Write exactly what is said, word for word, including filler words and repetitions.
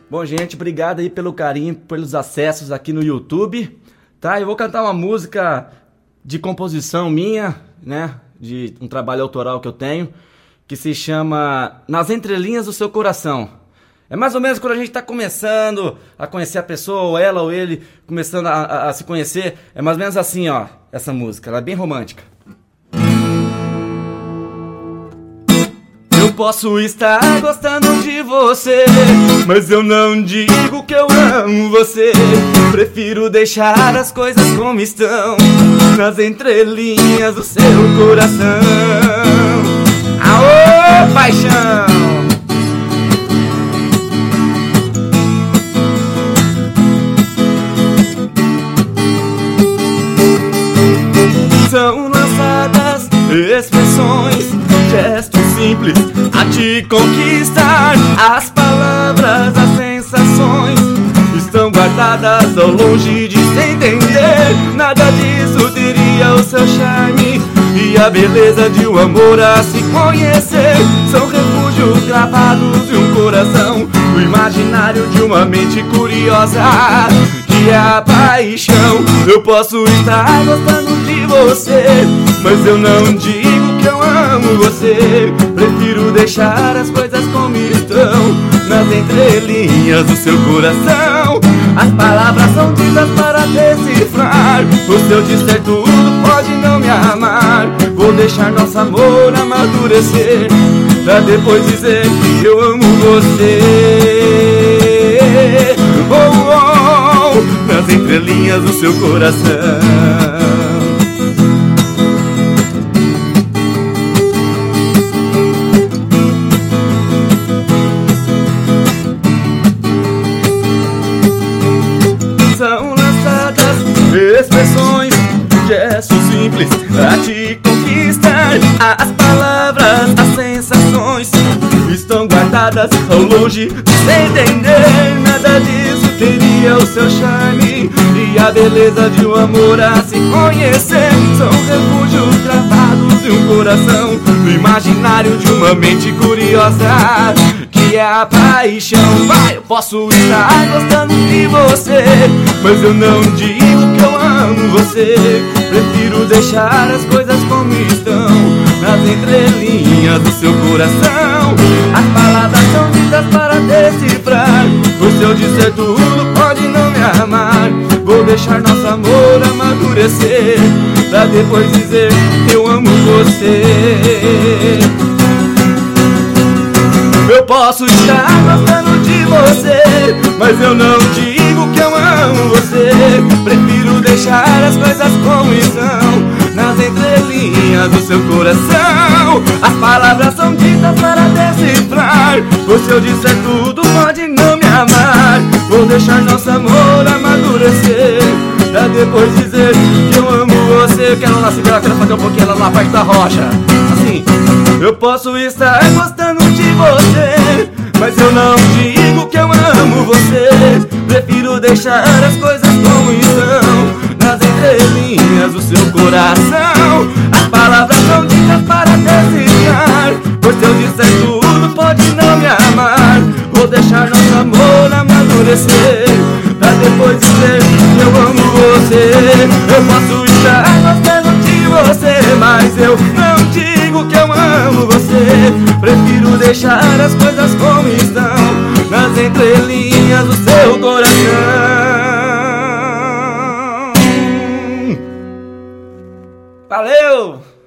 Bom, gente, obrigado aí pelo carinho, pelos acessos aqui no YouTube, tá? Eu vou cantar uma música de composição minha, né? De um trabalho autoral que eu tenho, que se chama Nas Entrelinhas do Seu Coração. É mais ou menos quando a gente tá começando a conhecer a pessoa, ou ela ou ele, começando a, a, a se conhecer. É mais ou menos assim, ó, essa música. Ela é bem romântica. Eu posso estar gostando de você, mas eu não digo que eu amo você. Prefiro deixar as coisas como estão, nas entrelinhas do seu coração. Aô, paixão! São lançadas expressões, gestos simples a te conquistar. As palavras, as sensações estão guardadas ao longe de se entender. Nada disso teria o seu charme e a beleza de um amor a se conhecer. São refúgios gravados de um coração, o imaginário de uma mente curiosa, que é a paixão. Eu posso estar gostando de você, mas eu não digo que eu amo você. Prefiro deixar as coisas como estão, nas entrelinhas do seu coração. As palavras são ditas para decifrar. Se eu disser tudo, pode não me amar. Vou deixar nosso amor amadurecer, pra depois dizer que eu amo você. Oh, oh, nas entrelinhas do seu coração. São lançadas expressões, gestos simples a te conquistar. As palavras, as sensações estão guardadas ao longe de se entender. Nada disso teria o seu charme e a beleza de um amor a se conhecer. São refúgios gravados de um coração, no imaginário de uma mente curiosa, que é a paixão. Vai, eu posso estar gostando de você, mas eu não digo que eu amo você. Prefiro deixar as coisas como estão, nas entrelinhas do seu coração. As palavras são ditas para decifrar. Se eu disser tudo, pode não me amar. Vou deixar nosso amor amadurecer, pra depois dizer que eu amo você. Eu posso estar gostando de você, mas eu não digo que eu amo você. Prefiro deixar as coisas como estão, nas entrelinhas do seu coração. As palavras são ditas para decifrar. Se eu disser tudo, pode não me amar. Vou deixar nosso amor amadurecer, pra depois dizer que eu amo você. Quero lá segurar, quero fazer um pouquinho lá na parte da rocha. Assim. Eu posso estar gostando de você, mas eu não digo que eu amo você. Prefiro deixar as coisas como estão, nas entrelinhas do seu coração. As palavras são ditas para decifrar. Pois se eu disser tudo, pode não me amar. Vou deixar nosso amor amadurecer, pra depois dizer que eu amo você. Eu posso estar gostando de você, mas eu não digo que eu amo você. Prefiro deixar as coisas como estão, nas entrelinhas do seu coração. Valeu!